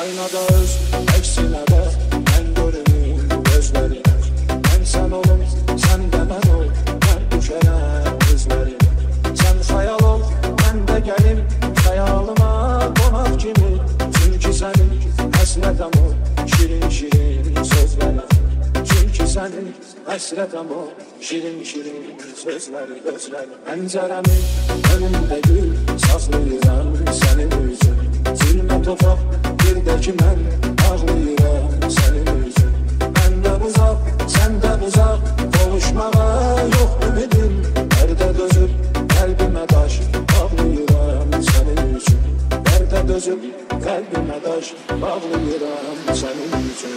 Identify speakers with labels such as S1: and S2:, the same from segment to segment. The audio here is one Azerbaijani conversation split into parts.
S1: Aynada öz, əksinə də mən görünüm gözlərinə. Mən sən olum, sən də mən ol, mən düşərəm özlərinə. Sən xəyal ol, mən də gəlim xəyalıma qonaq kimi. Çünki sənin həsrətəm ol, şirin-şirin sözlərim. Çünki sənin həsrətəm ol, şirin-şirin sözləri, gözləri. Pəncərəmin önündə gül saxlayıram sənin üçün. Zülmə topaq, bir də ki mən ağlayıram sənin üçün. Məndən uzaq, səndən uzaq, qovuşmağa yox ümidim. Dərdə dözüb, qəlbimə daş bağlayıram sənin üçün. Dərdə dözüb, qəlbimə daş bağlayıram sənin üçün.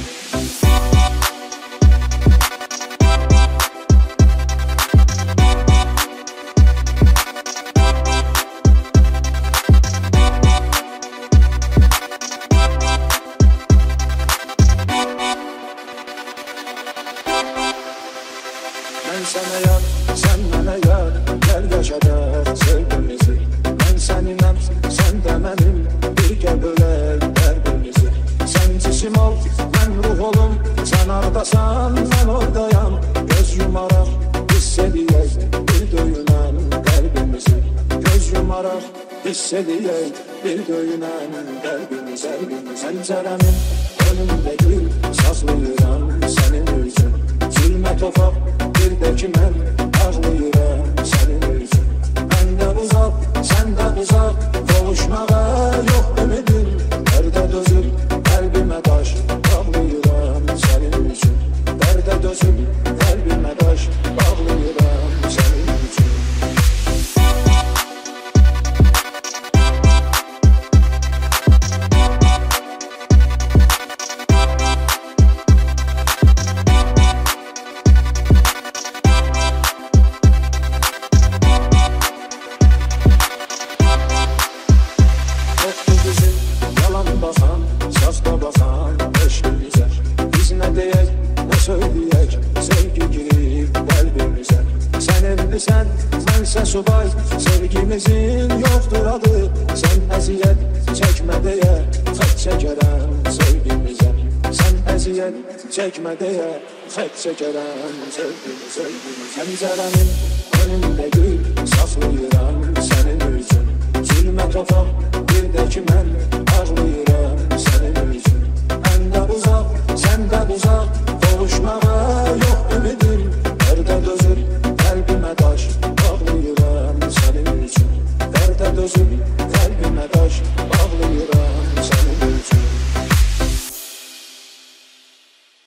S1: Mən sənə yar, sən mənə yar, gəl yaşadaq sevgimizi. Mən səninəm, sən də mənim, birgə bölək dərdimizi. Sən cisim ol, mən ruh olum, sən ardasan, mən oradayam. Göz yumaraq, hiss edəyək, bir döyünən qəlbimizi. Göz yumaraq, hiss edəyək, bir döyünən qəlbimiz, qəlbimiz. Pəncərəmin önündə gül saxlayıram sənin üçün. Zülmə topaq, bir də ki mən ağlayıram sənin üçün. Məndən uzaq, səndən uzaq, qovuşmağa yox ümidim. Dərdə dözüb, qəlbimə daş bağlayıram sənin üçün. Dərdə dözüb, qəlbimə daş bağlayıram sənin üçün. Baxan, sazda baxan eşqimizə. Biz nə deyək, nə söyləyək, sevgi girib qəlbimizə. Sən evlisən, mənsə subay, sevgimizin yoxdur adı. Sən əziyyət çəkmə deyə, xət çəkərəm sevgimizə. Sən əziyyət çəkmə deyə, xət çəkərəm sevgimizə. Pəncərəmin önündə gül saxlayıram sənin üçün. Zülmə topaq,